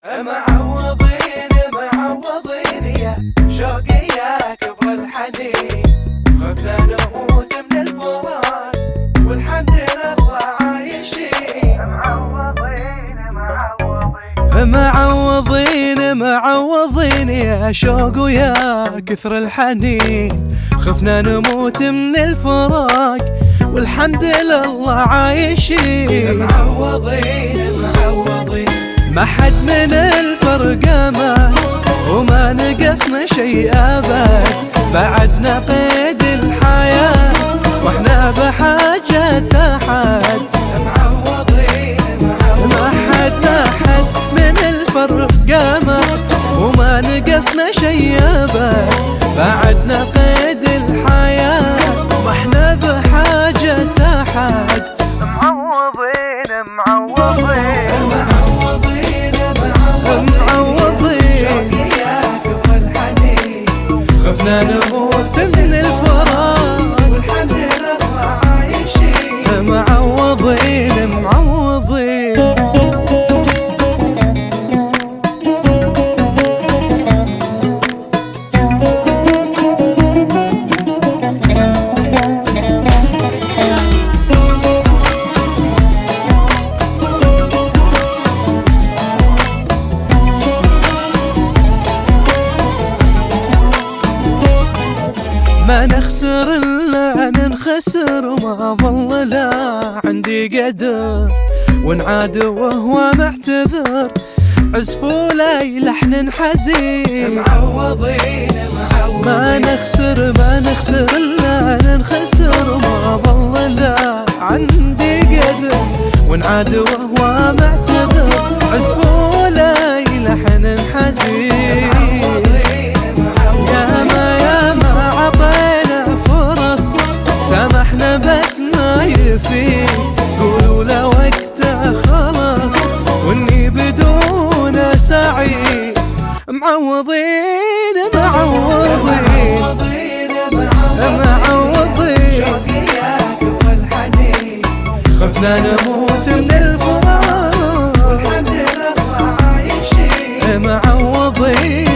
معوضين معوضين يا شوقي يا كبر الحنين، خفنا نموت من الفراق والحمد لله عايشين. معوضين معوضين يا شوق ويا كثر الحنين، خفنا نموت من الفراق والحمد لله عايشين. معوضين معوضين ما حد من الفرقة مات وما نقصنا شيء أبد، بعدنا قيد الحياة واحنا بحاجة أحد. معوضين ما حد من الفرقة مات وما نقصنا شيء أبد، بعدنا قيد الحياة واحنا بحاجة أحد. معوضين معوضين خفنا نموت من الفراق والحمد لله عايشين. معوضين معوضين ما نخسر إلا ننخسر وما ظل لا عندي قدر، ونعاد وهو معتذر عزفوا لي لحن حزين. معوضين ما نخسر إلا ننخسر وما ظل لا عندي قدر، ونعاد وهو معتذر عزفوا لي لحن حزين. سامحنا بس ما يفيد، قولوا له وقته خلاص واني بدون سعيد. معوضين معوضين معوضين شوقي يا كبر الحنين، خفنا نموت من الفراق والحمد لله عايشين. معوضين